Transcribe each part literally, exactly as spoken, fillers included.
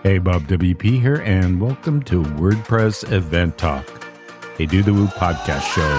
Hey, Bob W P here, and welcome to WordPress Event Talk, a Do the Woo podcast show.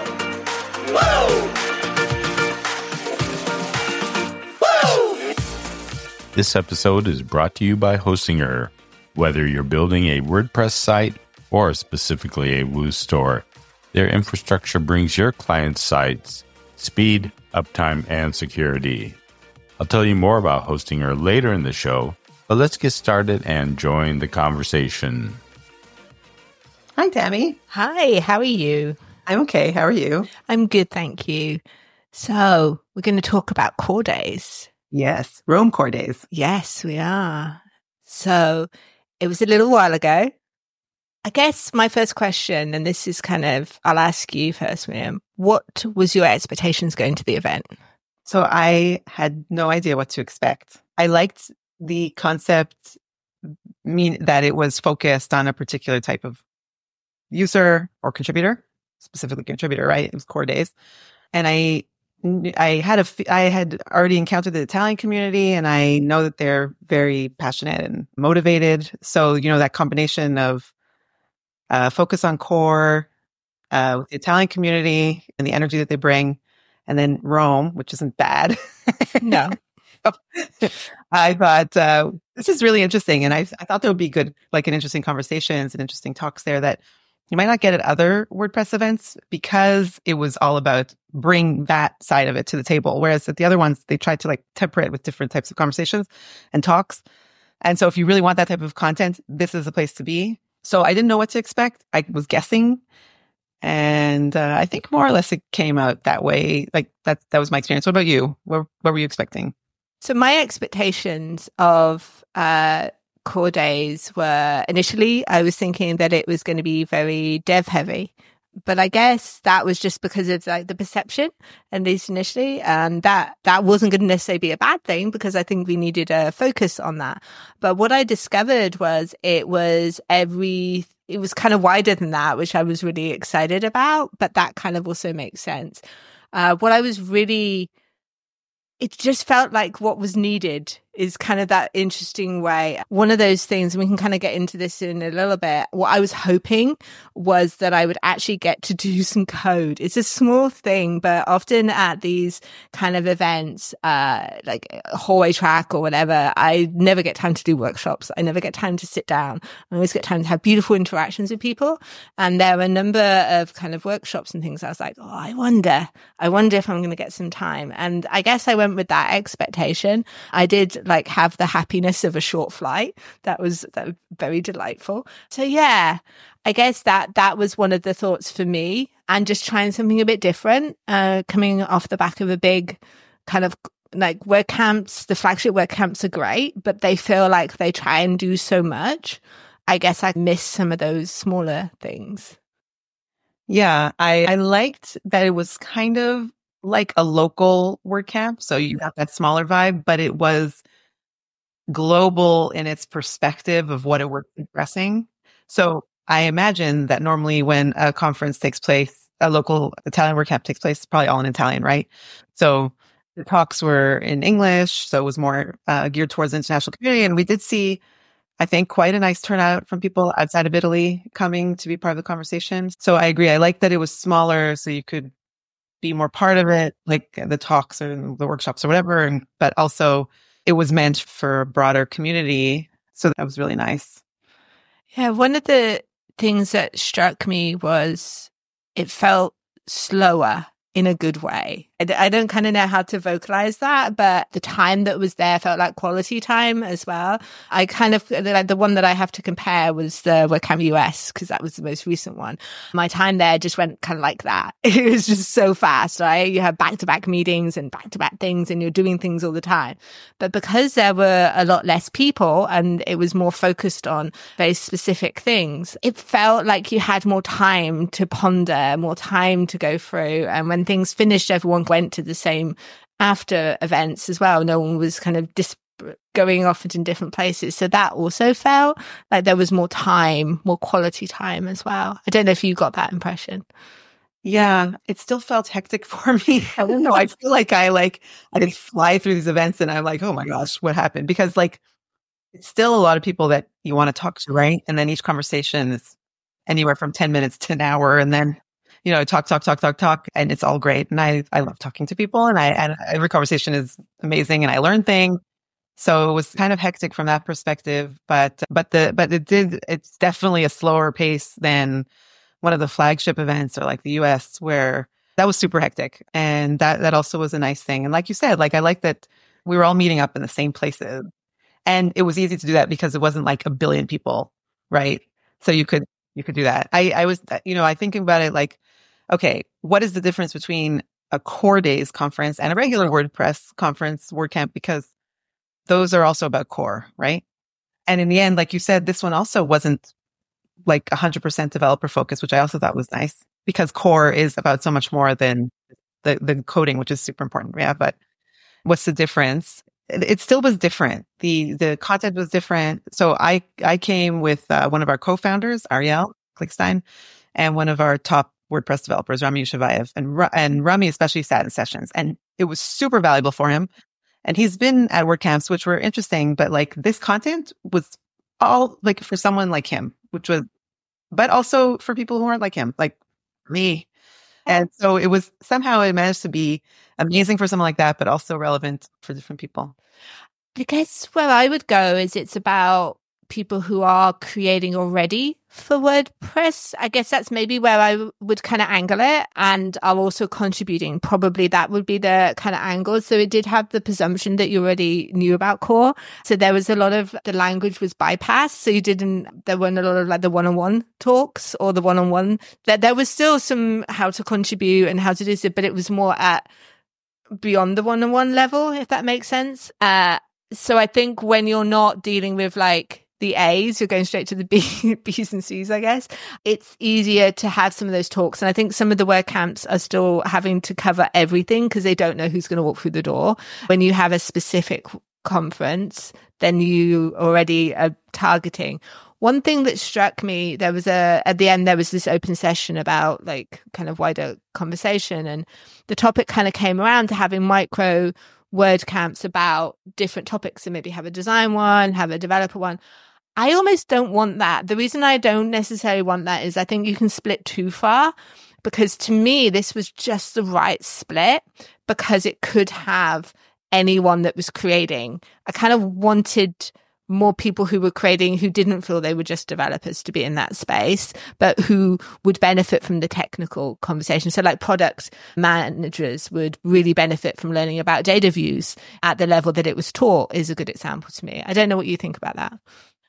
Woo! Woo! This episode is brought to you by Hostinger. Whether you're building a WordPress site or specifically a Woo store, their infrastructure brings your clients' sites speed, uptime, and security. I'll tell you more about Hostinger later in the show, but let's get started and join the conversation. Hi, Tammy. Hi, how are you? I'm okay. How are you? I'm good, thank you. So, we're going to talk about core days. Yes, Rome core days. Yes, we are. So, it was a little while ago. I guess my first question, and this is kind of, I'll ask you first, Miriam, what was your expectations going to the event? So, I had no idea what to expect. I liked the concept, mean that it was focused on a particular type of user or contributor, specifically contributor, right? It was core days. And I, I had a, I had already encountered the Italian community, and I know that they're very passionate and motivated. So, you know, that combination of uh, focus on core, uh, with the Italian community and the energy that they bring, and then Rome, which isn't bad. No. I thought, uh, this is really interesting. And I, I thought there would be good, like an interesting conversations and interesting talks there that you might not get at other WordPress events, because it was all about bring that side of it to the table. Whereas at the other ones, they tried to like temper it with different types of conversations and talks. And so if you really want that type of content, this is the place to be. So I didn't know what to expect. I was guessing. And uh, I think more or less it came out that way. Like that, that was my experience. What about you? What, what were you expecting? So my expectations of uh, core days were, initially, I was thinking that it was going to be very dev heavy. But I guess that was just because of like the perception, at least initially. And that, that wasn't going to necessarily be a bad thing, because I think we needed a focus on that. But what I discovered was it was every, it was kind of wider than that, which I was really excited about. But that kind of also makes sense. Uh, what I was really, it just felt like what was needed is kind of that interesting way. One of those things, and we can kind of get into this in a little bit, what I was hoping was that I would actually get to do some code. It's a small thing, but often at these kind of events, uh, like Hallway Track or whatever, I never get time to do workshops. I never get time to sit down. I always get time to have beautiful interactions with people. And there were a number of kind of workshops and things. I was like, oh, I wonder, I wonder if I'm going to get some time. And I guess I went with that expectation. I did like have the happiness of a short flight. That was, that was very delightful. So yeah, I guess that that was one of the thoughts for me, and just trying something a bit different, uh, coming off the back of a big kind of like WordCamps. The flagship WordCamps are great, but they feel like they try and do so much. I guess I missed some of those smaller things. Yeah, I, I liked that it was kind of like a local WordCamp. So you got that smaller vibe, but it was global in its perspective of what it was addressing. So I imagine that normally when a conference takes place, a local Italian WordCamp takes place, it's probably all in Italian, right? So the talks were in English, so it was more uh, geared towards the international community. And we did see, I think, quite a nice turnout from people outside of Italy coming to be part of the conversation. So I agree. I like that it was smaller, so you could be more part of it, like the talks or the workshops or whatever. And, but also it was meant for a broader community. So that was really nice. Yeah. One of the things that struck me was it felt slower in a good way. I, d- I don't kind of know how to vocalize that, but the time that was there felt like quality time as well. I kind of, like the one that I have to compare was the WordCamp U S, because that was the most recent one. My time there just went kind of like that. It was just so fast, right? You have back-to-back meetings and back-to-back things, and you're doing things all the time. But because there were a lot less people and it was more focused on very specific things, it felt like you had more time to ponder, more time to go through. And when things finished, everyone went to the same after events as well. No one was kind of dis- going off into different places. So that also felt like there was more time, more quality time as well. I don't know if you got that impression. Yeah, it still felt hectic for me. I don't know. I feel like I like, I did fly through these events and I'm like, oh my gosh, what happened? Because like it's still a lot of people that you want to talk to, right? And then each conversation is anywhere from ten minutes to an hour. And then, you know, talk, talk, talk, talk, talk. And it's all great. And I, I love talking to people, and I, and every conversation is amazing, and I learn things. So it was kind of hectic from that perspective, but, but the, but it did, it's definitely a slower pace than one of the flagship events or like the U S, where that was super hectic. And that, that also was a nice thing. And like you said, like, I like that we were all meeting up in the same places, and it was easy to do that because it wasn't like a billion people, right? So you could, you could do that. I, I was, you know, I thinking about it like, okay, what is the difference between a Core Days conference and a regular WordPress conference, WordCamp? Because those are also about core, right? And in the end, like you said, this one also wasn't like one hundred percent developer focused, which I also thought was nice, because core is about so much more than the, the coding, which is super important. Yeah. But what's the difference? It, it still was different. The, the content was different. So I, I came with uh, one of our co-founders, Ariel Klickstein, and one of our top WordPress developers, Rami Yushevayev. And, and Rami especially sat in sessions, and it was super valuable for him. And he's been at WordCamps, which were interesting, but like this content was all like for someone like him, which was, but also for people who aren't like him, like me. And so it was somehow it managed to be amazing for someone like that, but also relevant for different people. I guess where I would go is it's about people who are creating already for WordPress. I guess that's maybe where I w- would kind of angle it, and are also contributing. Probably that would be the kind of angle. So it did have the presumption that you already knew about core. So there was a lot of the language was bypassed. So you didn't, there weren't a lot of like the one-on-one talks or the one-on-one. That there was still some how to contribute and how to do so, but it was more at beyond the one-on-one level, if that makes sense. Uh, so I think when you're not dealing with like the A's, you're going straight to the B, B's and C's, I guess. It's easier to have some of those talks. And I think some of the WordCamps are still having to cover everything because they don't know who's going to walk through the door. When you have a specific conference, then you already are targeting. One thing that struck me, there was a, at the end, there was this open session about like kind of wider conversation. And the topic kind of came around to having micro WordCamps about different topics. So maybe have a design one, have a developer one. I almost don't want that. The reason I don't necessarily want that is I think you can split too far, because to me, this was just the right split because it could have anyone that was creating. I kind of wanted more people who were creating who didn't feel they were just developers to be in that space, but who would benefit from the technical conversation. So like product managers would really benefit from learning about data views at the level that it was taught is a good example to me. I don't know what you think about that.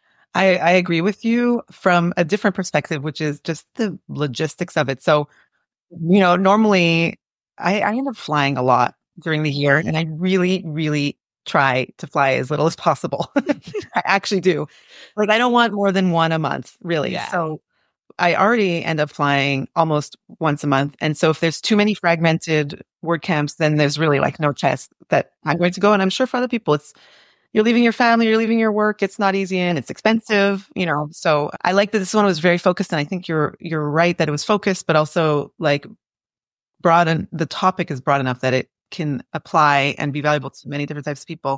I, I agree with you from a different perspective, which is just the logistics of it. So, you know, normally I, I end up flying a lot during the year, and I really, really try to fly as little as possible. I actually do. Like, I don't want more than one a month, really. Yeah. So I already end up flying almost once a month. And so if there's too many fragmented WordCamps, then there's really like no chance that I'm going to go. And I'm sure for other people, it's, you're leaving your family, you're leaving your work. It's not easy and it's expensive, you know. So I like that this one was very focused, and I think you're you're right that it was focused, but also like broad, and the topic is broad enough that it can apply and be valuable to many different types of people.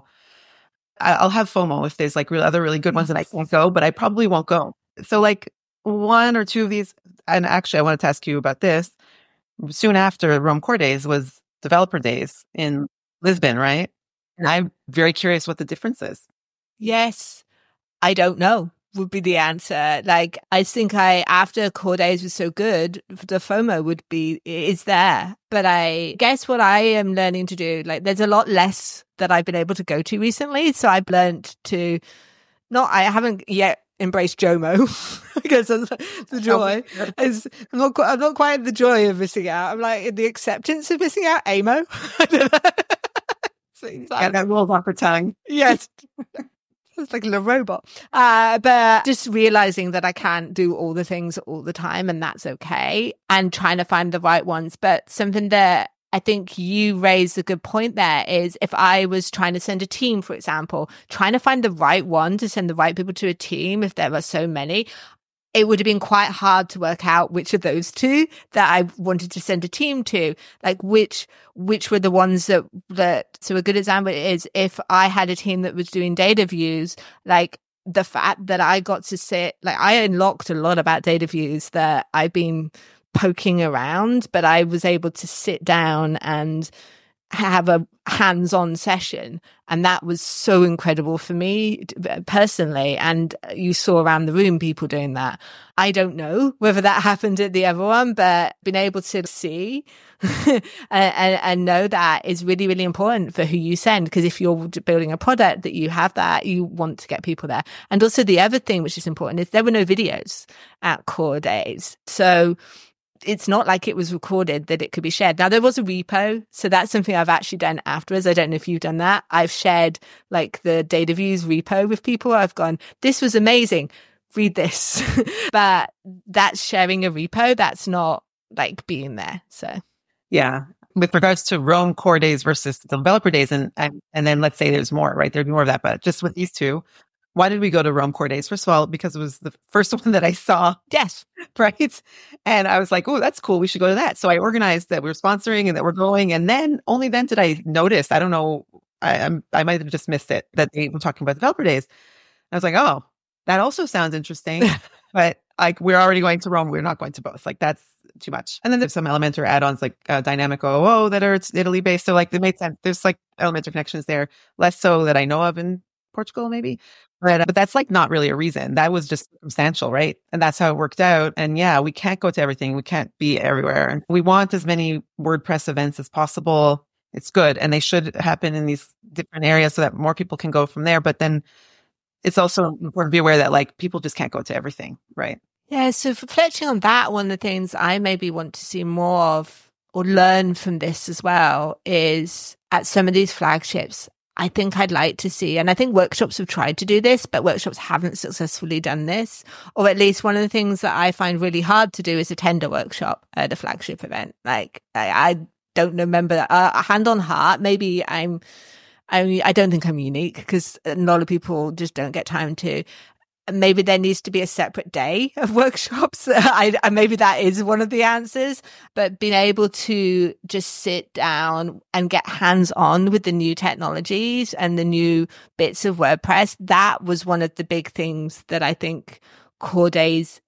I, I'll have FOMO if there's like real other really good ones that I can't go, but I probably won't go. So like one or two of these, and actually I wanted to ask you about this. Soon after Rome Core Days was Developer Days in Lisbon, right? And I'm very curious what the difference is. Yes. I don't know would be the answer. Like, I think I, after Core Days was so good, the FOMO would be, is there. But I guess what I am learning to do, like, there's a lot less that I've been able to go to recently. So I've learned to not, I haven't yet embraced JOMO because of the joy. Is, I'm not quite, I'm not quite the joy of missing out. I'm like in the acceptance of missing out, A M O. I don't know. Like, yeah, that rolls off her tongue. Yes. It's like a little robot. Uh, but just realizing that I can't do all the things all the time, and that's okay, and trying to find the right ones. But something that I think you raised a good point there is, if I was trying to send a team, for example, trying to find the right one to send the right people to a team, if there are so many, it would have been quite hard to work out which of those two that I wanted to send a team to, like which which were the ones that that. So a good example is if I had a team that was doing data views, like the fact that I got to sit, like I unlocked a lot about data views that I've been poking around, but I was able to sit down and have a hands-on session, and that was so incredible for me personally. And you saw around the room people doing that. I don't know whether that happened at the other one, but being able to see and, and, and know that is really, really important for who you send, because if you're building a product that you have that, you want to get people there. And also the other thing which is important is there were no videos at Core Days, so it's not like it was recorded that it could be shared. Now, there was a repo, so that's something I've actually done afterwards. I don't know if you've done that. I've shared like the data views repo with people. I've gone, this was amazing, read this. But that's sharing a repo. That's not like being there. So yeah, with regards to Roam Core Days versus Developer Days, and and, and then let's say there's more, right? There'd be more of that, but just with these two, why did we go to Roam Core Days? First of all, because it was the first one that I saw. Yes. Right. And I was like, oh, that's cool. We should go to that. So I organized that we were sponsoring and that we're going. And then only then did I notice, I don't know, I I'm, I might have just missed it, that they were talking about Developer Days. I was like, oh, that also sounds interesting. But like, we're already going to Rome. We're not going to both. Like, that's too much. And then there's some Elementor add-ons like uh, Dynamic O O O that are Italy based. So like, it made sense. There's like Elementor connections there, less so that I know of in Portugal, maybe. But, uh, but that's like not really a reason. That was just circumstantial, right? And that's how it worked out. And yeah, we can't go to everything. We can't be everywhere. And we want as many WordPress events as possible. It's good. And they should happen in these different areas so that more people can go from there. But then it's also important to be aware that like people just can't go to everything, right? Yeah. So reflecting on that, one of the things I maybe want to see more of or learn from this as well is at some of these flagships, I think I'd like to see, and I think workshops have tried to do this, but workshops haven't successfully done this. Or at least one of the things that I find really hard to do is attend a workshop at a flagship event. Like I, I don't remember, uh, hand on heart, maybe I'm, I, I don't think I'm unique because a lot of people just don't get time to. Maybe there needs to be a separate day of workshops. I, I, maybe that is one of the answers, but being able to just sit down and get hands on with the new technologies and the new bits of WordPress, that was one of the big things that I think Core Days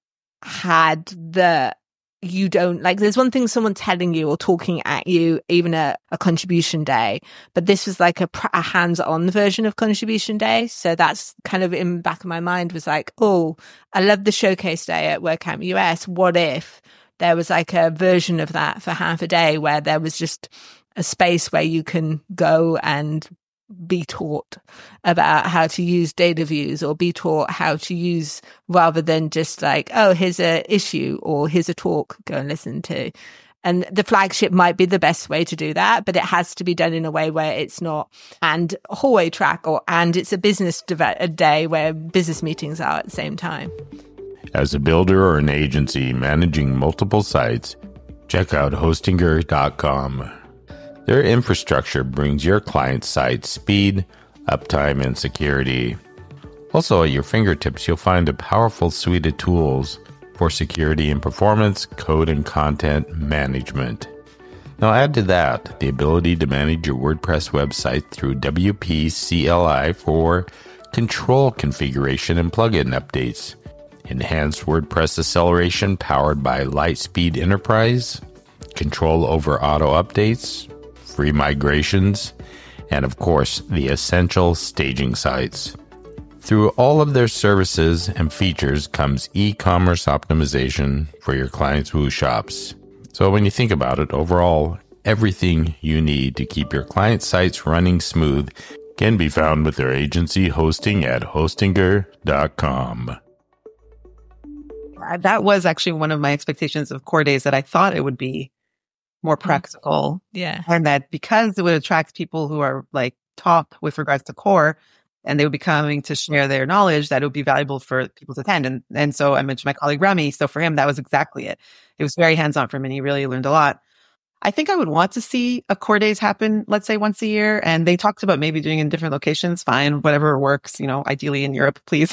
had the you don't like. There's one thing someone telling you or talking at you, even a, a contribution day, but this was like a, a hands-on version of contribution day. So that's kind of in the back of my mind was like, oh, I love the showcase day at WordCamp U S. What if there was like a version of that for half a day where there was just a space where you can go and be taught about how to use data views or be taught how to use, rather than just like, oh, here's a issue or here's a talk, go and listen to. And the flagship might be the best way to do that, but it has to be done in a way where it's not and hallway track or and it's a business de- a day where business meetings are at the same time. As a builder or an agency managing multiple sites, check out hostinger dot com. Their infrastructure brings your client's site speed, uptime, and security. Also, at your fingertips, you'll find a powerful suite of tools for security and performance, code and content management. Now add to that the ability to manage your WordPress website through W P C L I for control configuration and plugin updates, enhanced WordPress acceleration powered by Lightspeed Enterprise, control over auto updates, free migrations, and of course, the essential staging sites. Through all of their services and features comes e-commerce optimization for your clients' Woo shops. So when you think about it, overall, everything you need to keep your client sites running smooth can be found with their agency hosting at hostinger dot com. That was actually one of my expectations of Core Days, that I thought it would be more practical. Yeah. And that because it would attract people who are like top with regards to core, and they would be coming to share their knowledge, that it would be valuable for people to attend. And and so I mentioned my colleague Rami. So for him, that was exactly it. It was very hands-on for him and he really learned a lot. I think I would want to see a core days happen, let's say once a year. And they talked about maybe doing it in different locations. Fine, whatever works, you know, ideally in Europe, please.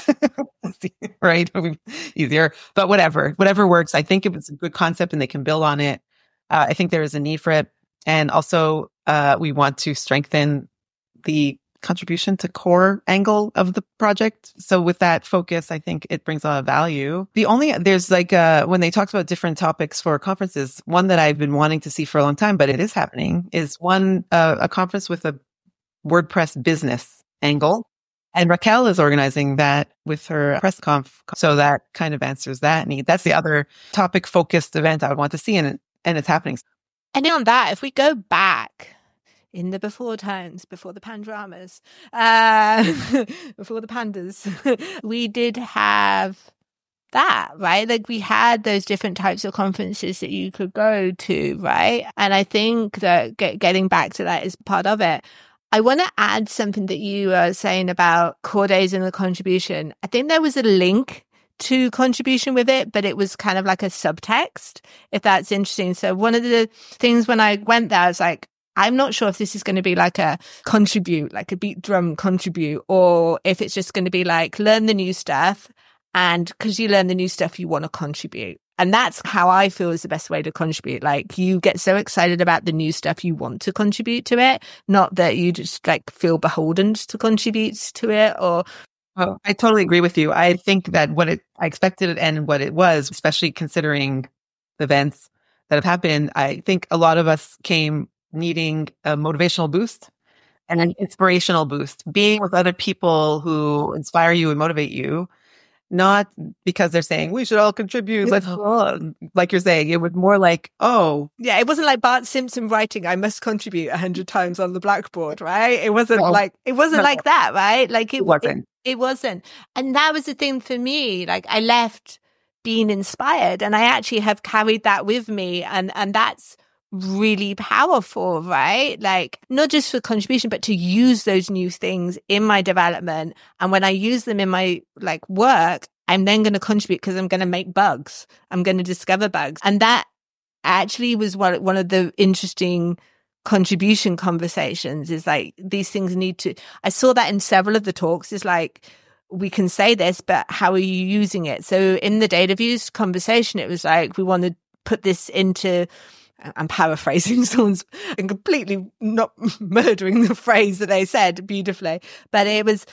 Right? Easier, but whatever, whatever works. I think if it's a good concept and they can build on it, uh, I think there is a need for it. And also, uh, we want to strengthen the contribution to core angle of the project. So with that focus, I think it brings a lot of value. The only, there's like, uh, when they talked about different topics for conferences, one that I've been wanting to see for a long time, but it is happening, is one, uh, a conference with a WordPress business angle. And Raquel is organizing that with her press conf. So that kind of answers that need. That's the other topic focused event I would want to see. And, and it's happening. And on that, if we go back in the before times, before the pandramas, uh, before the pandas, we did have that, right? Like we had those different types of conferences that you could go to, right? And I think that get, getting back to that is part of it. I want to add something that you were saying about core days and the contribution. I think there was a link to contribution with it, but it was kind of like a subtext, if that's interesting. So one of the things when I went there, I was like, I'm not sure if this is going to be like a contribute, like a beat drum contribute, or if it's just going to be like learn the new stuff. And because you learn the new stuff, you want to contribute. And that's how I feel is the best way to contribute. Like you get so excited about the new stuff, you want to contribute to it, not that you just like feel beholden to contribute to it. Or oh, I totally agree with you. I think that what it, I expected it and what it was, especially considering the events that have happened, I think a lot of us came needing a motivational boost and an inspirational boost, being with other people who inspire you and motivate you, not because they're saying we should all contribute. Let's, like you're saying, it was more like, oh, yeah, it wasn't like Bart Simpson writing, I must contribute a hundred times on the blackboard, right? It wasn't no, like, it wasn't no. like that, right? Like it, it wasn't. It, it wasn't. And that was the thing for me. Like I left being inspired and I actually have carried that with me. And, and that's really powerful, right? Like not just for contribution, but to use those new things in my development. And when I use them in my like work, I'm then going to contribute because I'm going to make bugs. I'm going to discover bugs. And that actually was one, one of the interesting contribution conversations is like these things need to, I saw that in several of the talks is like, we can say this, but how are you using it? So in the data views conversation, it was like, we want to put this into, I'm paraphrasing someone's and completely not murdering the phrase that they said beautifully, but it was,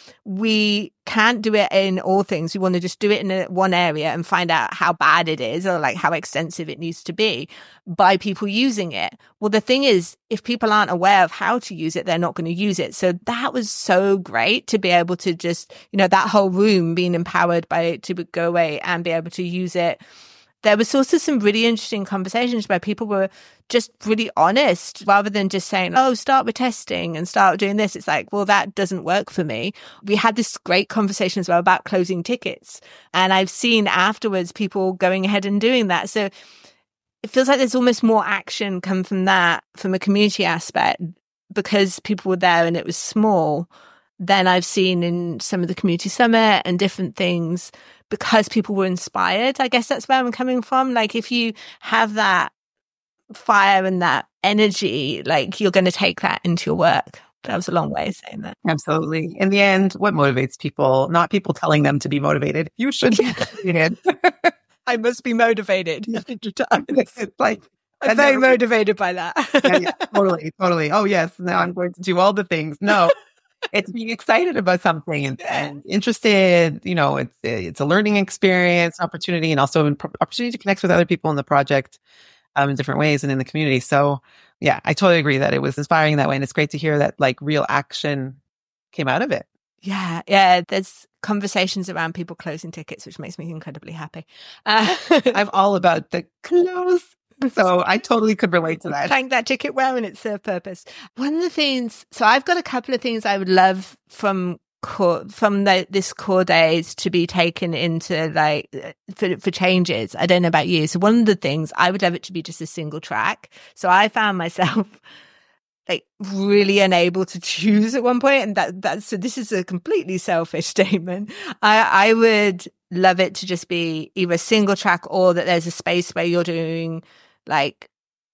we can't do it in all things. We want to just do it in a, one area and find out how bad it is or like how extensive it needs to be by people using it. Well, the thing is, if people aren't aware of how to use it, they're not going to use it. So that was so great to be able to just, you know, that whole room being empowered by it to go away and be able to use it. There was also some really interesting conversations where people were just really honest rather than just saying, oh, start with testing and start doing this. It's like, well, that doesn't work for me. We had this great conversation as well about closing tickets. And I've seen afterwards people going ahead and doing that. So it feels like there's almost more action come from that, from a community aspect, because people were there and it was small, than I've seen in some of the community summit and different things, because people were inspired. I guess that's where I'm coming from. Like if you have that fire and that energy, like you're going to take that into your work. That was a long way of saying that. Absolutely. In the end, what motivates people, not people telling them to be motivated. You should be motivated. I must be motivated. It's like, I'm very motivated by that. yeah, yeah, totally, totally. Oh yes, now I'm going to do all the things. No. It's being excited about something and, and interested, you know, it's, it's a learning experience, opportunity, and also an opportunity to connect with other people in the project um, in different ways and in the community. So yeah, I totally agree that it was inspiring that way. And it's great to hear that like real action came out of it. Yeah. Yeah. There's conversations around people closing tickets, which makes me incredibly happy. Uh, I'm all about the close. So I totally could relate to that. Thank that ticket well and it served purpose. One of the things, so I've got a couple of things I would love from core, from the, this core days to be taken into like for, for changes. I don't know about you. So one of the things I would love it to be just a single track. So I found myself like really unable to choose at one point, and that that's so this is a completely selfish statement. I I would love it to just be either a single track or that there's a space where you're doing like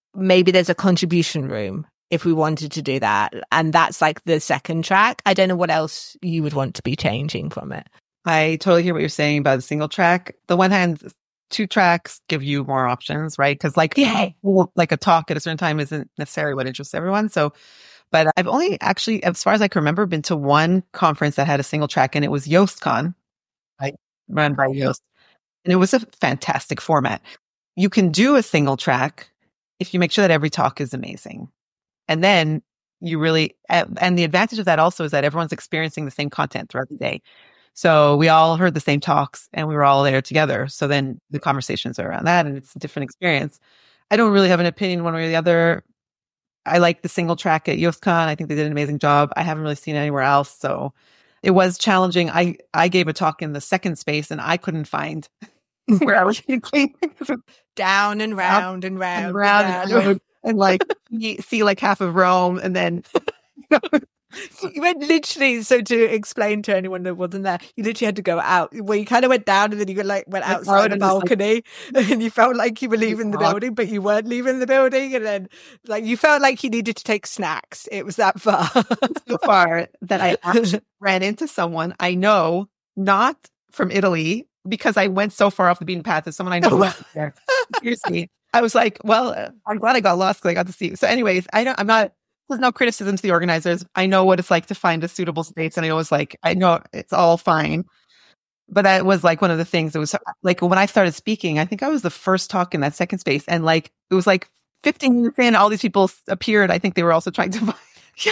maybe there's a contribution room if we wanted to do that. And that's like the second track. I don't know what else you would want to be changing from it. I totally hear what you're saying about the single track. The one hand, two tracks give you more options, right? Because like, yeah. like a talk at a certain time isn't necessarily what interests everyone. So, but I've only actually, as far as I can remember, been to one conference that had a single track, and it was YostCon, right? Run by Yoast. And it was a fantastic format. You can do a single track if you make sure that every talk is amazing. And then you really, and the advantage of that also is that everyone's experiencing the same content throughout the day. So we all heard the same talks and we were all there together. So then the conversations are around that and it's a different experience. I don't really have an opinion one way or the other. I like the single track at YostCon. I think they did an amazing job. I haven't really seen it anywhere else. So it was challenging. I, I gave a talk in the second space and I couldn't find where I was going. Down and round and round and round and, round. and, and like see like half of Rome and then you know, you went literally, so to explain to anyone that wasn't there, you literally had to go out. Well, you kind of went down and then you like went outside the balcony like, and you felt like you were leaving the building, but you weren't leaving the building. And then like you felt like you needed to take snacks. It was that far. So far that I actually ran into someone I know, not from Italy, because I went so far off the beaten path as someone I know was there. Seriously. I was like, well, I'm glad I got lost because I got to see you. So anyways, I don't, I'm not, there's no criticism to the organizers. I know what it's like to find a suitable space. And I was like, I know it's all fine. But that was like one of the things that was like when I started speaking, I think I was the first talk in that second space. And like, it was like fifteen minutes in, all these people appeared. I think they were also trying to find.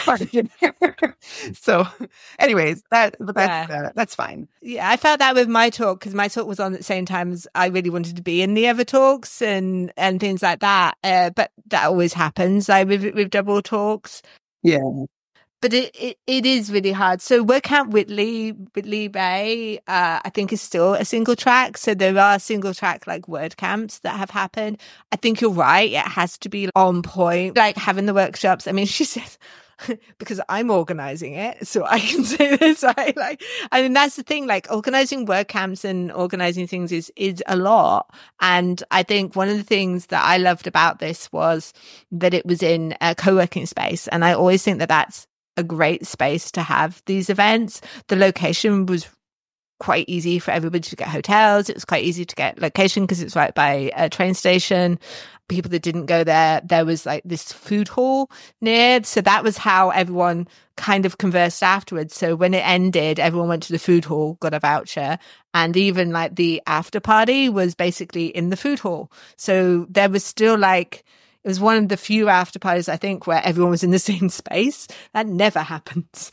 So anyways, that but that's yeah. uh, that's fine. Yeah, I felt that with my talk because my talk was on at the same time as I really wanted to be in the other talks and and things like that. Uh, but that always happens like with with double talks. Yeah. But it, it, it is really hard. So WordCamp Whitley, Whitley Bay, uh, I think is still a single track. So there are single track like WordCamps that have happened. I think you're right. It has to be on point, like having the workshops. I mean, she says, because I'm organizing it, so I can say this. I like, I mean, that's the thing. Like, organizing WordCamps and organizing things is is a lot. And I think one of the things that I loved about this was that it was in a co-working space, and I always think that that's a great space to have these events. The location was quite easy for everybody to get hotels. It was quite easy to get location because it's right by a train station. People that didn't go there, there was like this food hall near. So that was how everyone kind of conversed afterwards. So when it ended, everyone went to the food hall, got a voucher. And even like the after party was basically in the food hall. So there was still like, it was one of the few after parties, I think, where everyone was in the same space. That never happens.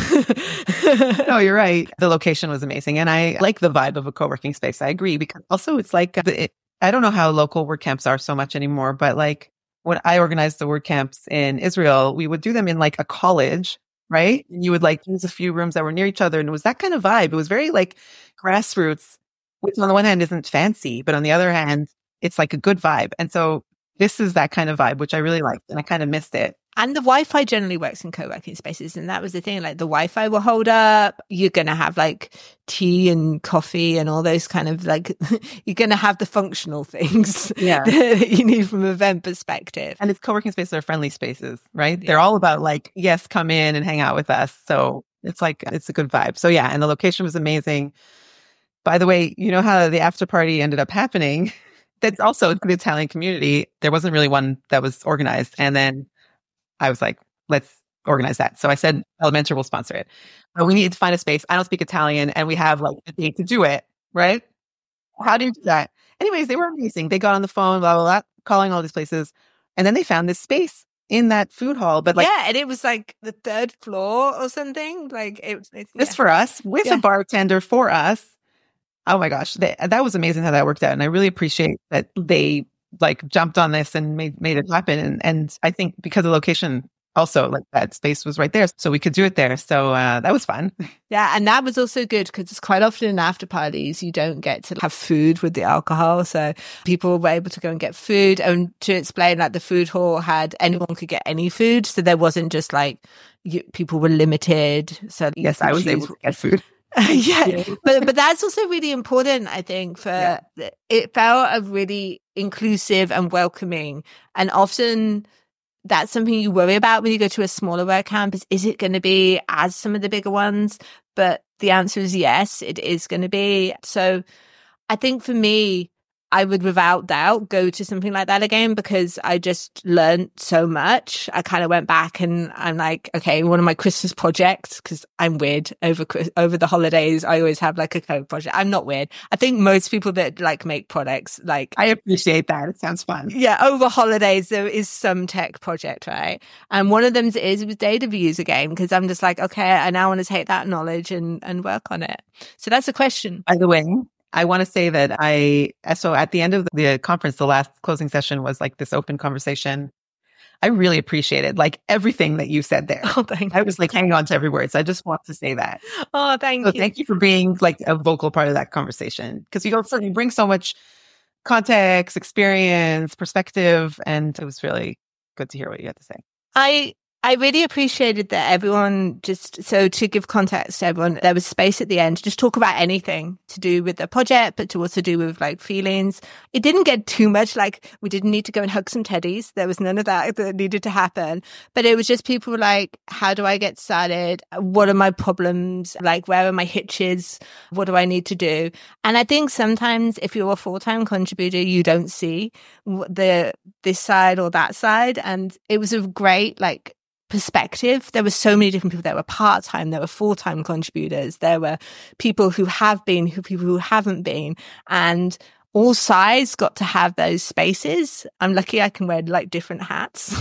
No, you're right. The location was amazing. And I like the vibe of a co-working space. I agree. Because also it's like, it, I don't know how local WordCamps are so much anymore, but like when I organized the WordCamps in Israel, we would do them in like a college, right? And you would like use a few rooms that were near each other. And it was that kind of vibe. It was very like grassroots, which on the one hand isn't fancy, but on the other hand, it's like a good vibe. And so this is that kind of vibe, which I really liked, and I kind of missed it. And the Wi-Fi generally works in co-working spaces, and that was the thing. Like the Wi-Fi will hold up. You're going to have like tea and coffee and all those kind of like. You're going to have the functional things, yeah, that you need from an event perspective. And it's co-working spaces are friendly spaces, right? Yeah. They're all about like, yes, come in and hang out with us. So it's like it's a good vibe. So yeah, and the location was amazing. By the way, you know how the after party ended up happening? That's also the Italian community. There wasn't really one that was organized. And then I was like, let's organize that. So I said, Elementor will sponsor it. But we need to find a space. I don't speak Italian and we have like a date to do it, right? How do you do that? Anyways, they were amazing. They got on the phone, blah, blah, blah, calling all these places. And then they found this space in that food hall. But like, yeah, and it was like the third floor or something. Like it, it just yeah. for us with yeah. a bartender for us. Oh my gosh, they, that was amazing how that worked out. And I really appreciate that they like jumped on this and made, made it happen. And, and I think because the location also like that space was right there. So we could do it there. So uh, that was fun. Yeah. And that was also good because it's quite often in after parties, you don't get to have food with the alcohol. So people were able to go and get food. And to explain, like the food hall had anyone could get any food. So there wasn't just like you, people were limited. So yes, I was able to get food. yeah, but but that's also really important, I think. For yeah. It felt a really inclusive and welcoming, and often that's something you worry about when you go to a smaller WordCamp. Is is it going to be as some of the bigger ones? But the answer is yes, it is going to be. So I think for me, I would without doubt go to something like that again, because I just learned so much. I kind of went back and I'm like, okay, one of my Christmas projects, because I'm weird over over the holidays, I always have like a code project. I'm not weird. I think most people that like make products, like I appreciate that. It sounds fun. Yeah, over holidays there is some tech project, right? And one of them is with data views again, because I'm just like, okay, I now want to take that knowledge and and work on it. So that's a question. By the way, I want to say that I, so at the end of the conference, the last closing session was like this open conversation. I really appreciated like everything that you said there. Oh, thank I you. was like hanging on to every word. So I just want to say that. Oh, thank so you. Thank you for being like a vocal part of that conversation, because you don't you bring so much context, experience, perspective. And it was really good to hear what you had to say. I I really appreciated that everyone just, so to give context to everyone, there was space at the end to just talk about anything to do with the project, but to also do with like feelings. It didn't get too much, like we didn't need to go and hug some teddies. There was none of that that needed to happen. But it was just people like, how do I get started? What are my problems? Like, where are my hitches? What do I need to do? And I think sometimes if you're a full-time contributor, you don't see the this side or that side. And it was a great, like, perspective. There were so many different people. There were part-time, there were full-time contributors, there were people who have been, who people who haven't been, and all sides got to have those spaces. I'm lucky I can wear like different hats.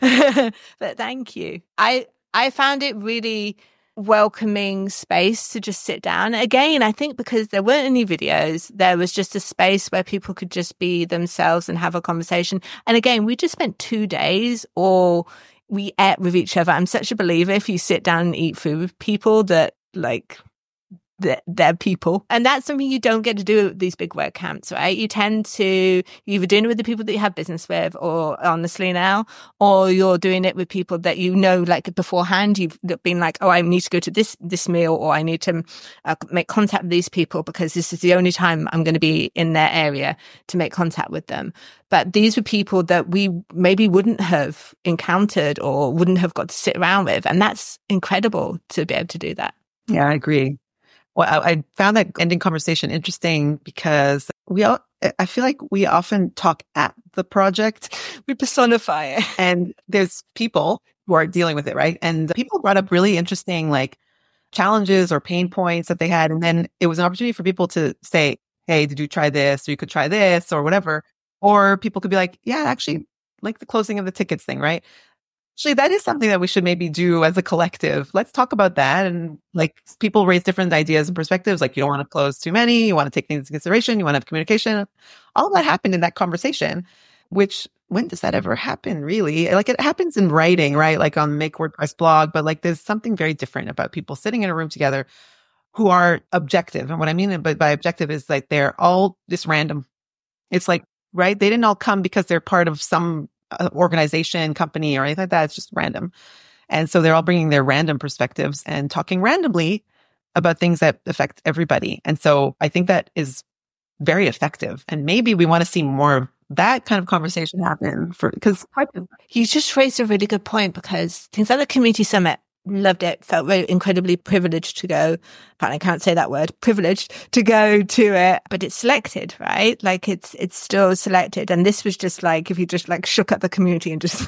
But thank you. I I found it really welcoming space to just sit down. Again, I think because there weren't any videos, there was just a space where people could just be themselves and have a conversation. And again, we just spent two days all we ate with each other. I'm such a believer if you sit down and eat food with people that like they're, they're people. And that's something you don't get to do at these big WordCamps, right? You tend to, you're either doing it with the people that you have business with, or honestly now, or you're doing it with people that you know, like beforehand, you've been like, oh, I need to go to this, this meal, or I need to uh, make contact with these people because this is the only time I'm going to be in their area to make contact with them. But these were people that we maybe wouldn't have encountered or wouldn't have got to sit around with. And that's incredible to be able to do that. Yeah, I agree. Well, I, I found that ending conversation interesting because we all, I feel like we often talk at the project. We personify it. And there's people who are dealing with it, right? And people brought up really interesting like challenges or pain points that they had. And then it was an opportunity for people to say, hey, did you try this? Or you could try this or whatever. Or people could be like, yeah, actually, like the closing of the tickets thing, right? Actually, that is something that we should maybe do as a collective. Let's talk about that. And like people raise different ideas and perspectives. Like you don't want to close too many. You want to take things into consideration. You want to have communication. All of that happened in that conversation, which when does that ever happen really? Like it happens in writing, right? Like on Make WordPress blog, but like there's something very different about people sitting in a room together who are objective. And what I mean by, by objective is like they're all just random. It's like, right? They didn't all come because they're part of some uh, organization, company, or anything like that. It's just random. And so they're all bringing their random perspectives and talking randomly about things that affect everybody. And so I think that is very effective. And maybe we want to see more of that kind of conversation happen for, because you just raised a really good point, because things like the community summit, loved it, felt very incredibly privileged to go. I can't say that word, privileged to go to it, but it's selected, right? Like it's, it's still selected. And this was just like, if you just like shook up the community and just,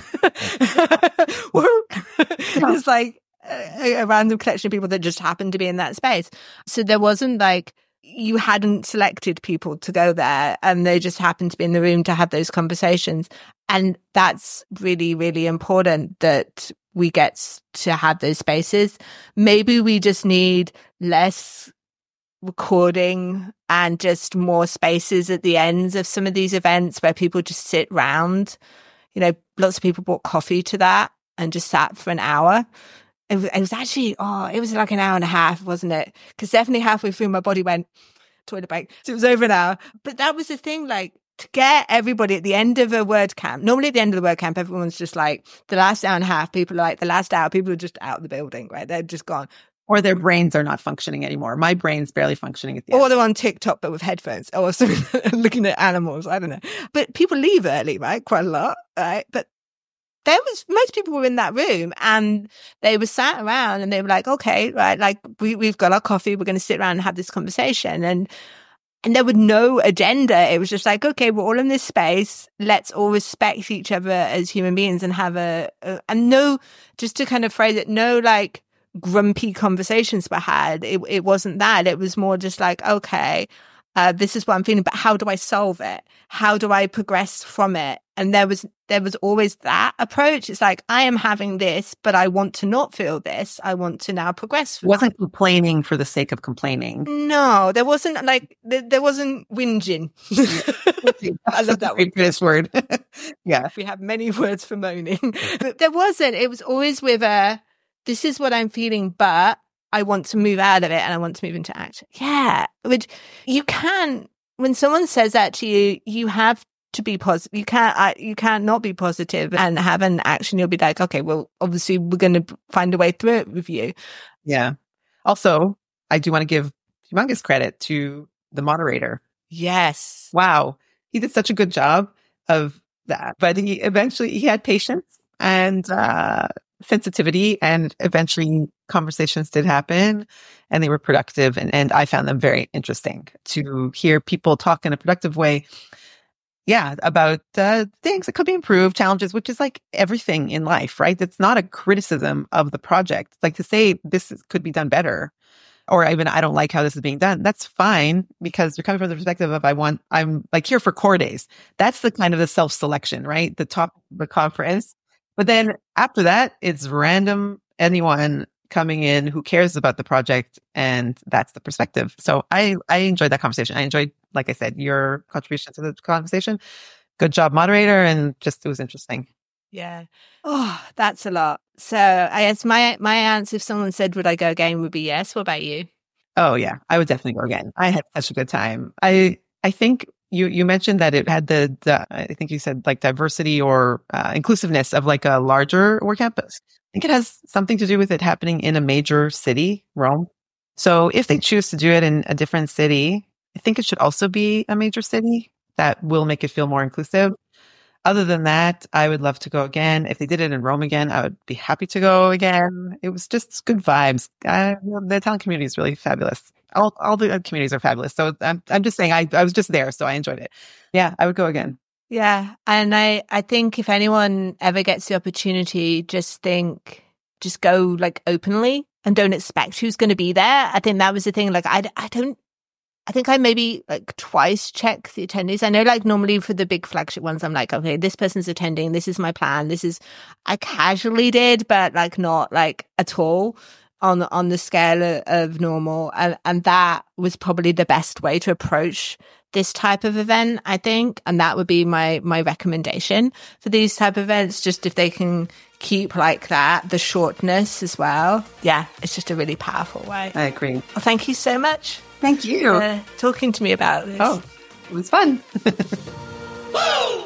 it's like a, a random collection of people that just happened to be in that space. So there wasn't like, you hadn't selected people to go there and they just happened to be in the room to have those conversations. And that's really, really important that we get to have those spaces. Maybe we just need less recording and just more spaces at the ends of some of these events where people just sit round. You know, lots of people brought coffee to that and just sat for an hour. It was, it was actually, oh, it was like an hour and a half, wasn't it? Because definitely halfway through my body went, toilet break. So it was over an hour. But that was the thing, like, to get everybody at the end of a WordCamp, normally at the end of the WordCamp, everyone's just like, the last hour and a half, people are like, the last hour, people are just out of the building, right? They're just gone. Or their brains are not functioning anymore. My brain's barely functioning at the Or end. they're on TikTok, but with headphones. Or so looking at animals. I don't know. But people leave early, right? Quite a lot, right? But there was, most people were in that room and they were sat around and they were like, okay, right, like we, we've got our coffee. We're going to sit around and have this conversation. And And there was no agenda. It was just like, okay, we're all in this space. Let's all respect each other as human beings and have a, a and no, just to kind of phrase it, no like grumpy conversations were had. It, it wasn't that. It was more just like, okay, uh, this is what I'm feeling, but how do I solve it? How do I progress from it? And there was, there was always that approach. It's like, I am having this, but I want to not feel this. I want to now progress. It wasn't complaining for the sake of complaining. No, there wasn't like, there, there wasn't whinging. I love that word. British word. Yeah. We have many words for moaning. But there wasn't. It was always with a, this is what I'm feeling, but I want to move out of it and I want to move into action. Yeah. Which you can, when someone says that to you, you have to be positive. You can't, uh, you can't not be positive and have an action. You'll be like, okay, well, obviously we're going to find a way through it with you. Yeah. Also, I do want to give humongous credit to the moderator. Yes. Wow. He did such a good job of that, but he eventually, he had patience and, uh, sensitivity, and eventually conversations did happen and they were productive. And, and I found them very interesting to hear people talk in a productive way. Yeah, about uh, things that could be improved, challenges, which is like everything in life, right? It's not a criticism of the project. Like to say this is, could be done better, or even I don't like how this is being done. That's fine because you're coming from the perspective of I want, I'm like here for core days. That's the kind of the self-selection, right? The top of the conference. But then after that, it's random anyone coming in who cares about the project, and that's the perspective. So I, I enjoyed that conversation. I enjoyed, like I said, your contribution to the conversation. Good job, moderator, and just it was interesting. Yeah. Oh, that's a lot. So I guess my my answer, if someone said would I go again, would be yes. What about you? Oh yeah, I would definitely go again. I had such a good time. I I think you you mentioned that it had the, the I think you said like diversity or uh, inclusiveness of like a larger work campus. I think it has something to do with it happening in a major city, Rome. So if they choose to do it in a different city, I think it should also be a major city. That will make it feel more inclusive. Other than that, I would love to go again. If they did it in Rome again, I would be happy to go again. It was just good vibes. Uh, the Italian community is really fabulous. All all the communities are fabulous. So I'm I'm just saying I, I was just there, so I enjoyed it. Yeah, I would go again. Yeah. And I, I think if anyone ever gets the opportunity, just think, just go like openly and don't expect who's going to be there. I think that was the thing. Like, I, I don't, I think I maybe like twice check the attendees. I know like normally for the big flagship ones, I'm like, okay, this person's attending. This is my plan. This is, I casually did, but like not like at all on, on the scale of, of normal. And, and that was probably the best way to approach this type of event, I think. And that would be my, my recommendation for these type of events. Just if they can keep like that, the shortness as well. Yeah. It's just a really powerful way. I agree. Well, thank you so much. Thank you. Uh, talking to me about this. Oh, it was fun.